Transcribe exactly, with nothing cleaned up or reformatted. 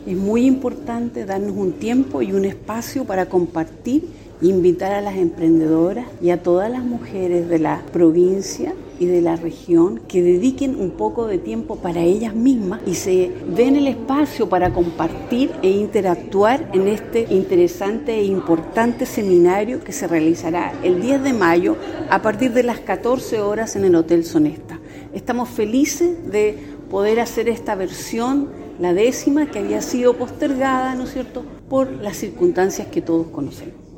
Es muy importante darnos un tiempo y un espacio para compartir, invitar a las emprendedoras y a todas las mujeres de la provincia y de la región que dediquen un poco de tiempo para ellas mismas y se den el espacio para compartir e interactuar en este interesante e importante seminario que se realizará el diez de mayo a partir de las catorce horas en el Hotel Sonesta. Estamos felices de poder hacer esta versión, la décima, que había sido postergada, ¿no es cierto?, por las circunstancias que todos conocemos.